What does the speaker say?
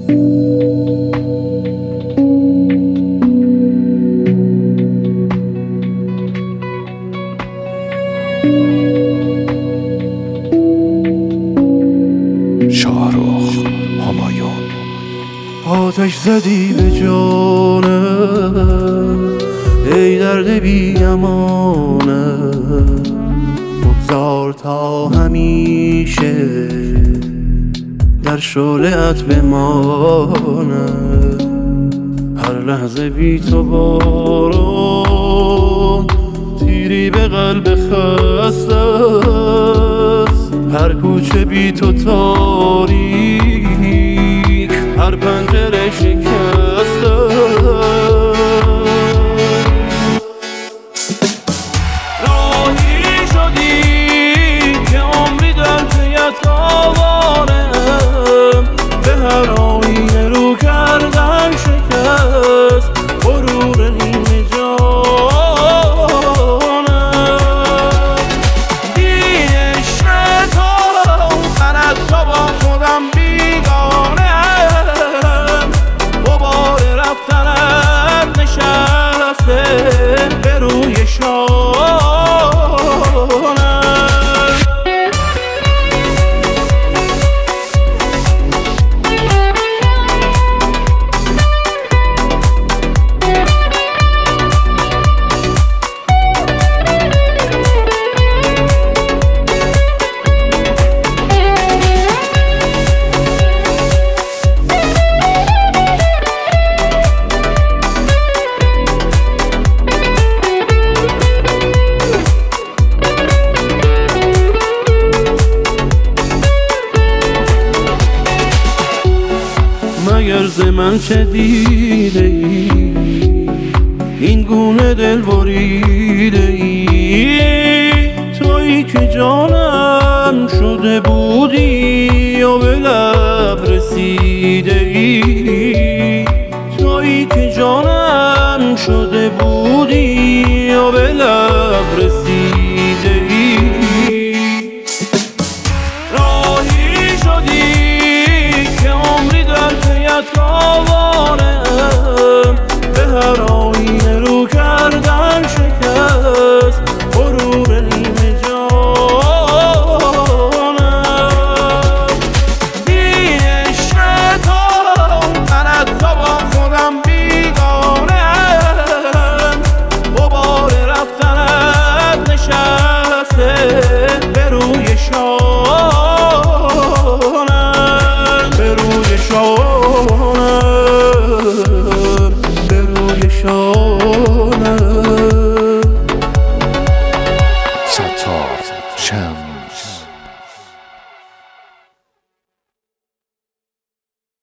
شاهرخ همایون. آتش زدی به جانم ای درد بی امانه، بگذار تا همیشه در شعله‌ات بمانه. هر لحظه بی تو باران تیری به قلب خسته است، هر کوچه بی تو تاریک، هر پنجره شکسته. راهی شدی که عمری در پیت آوارم، به هر آینه رو کردن شکست غرور نیمه جانم. این عشق تو من از تو با خودم بیگانم، غبار رفتنت نشسته به روی شانم. مگر ز من چه دیده ای این گونه دل بریده ای؟ تویی که جانم شده بودی و به لب رسیده ای، تویی که جانم شده بودی و به لب رسیده ای.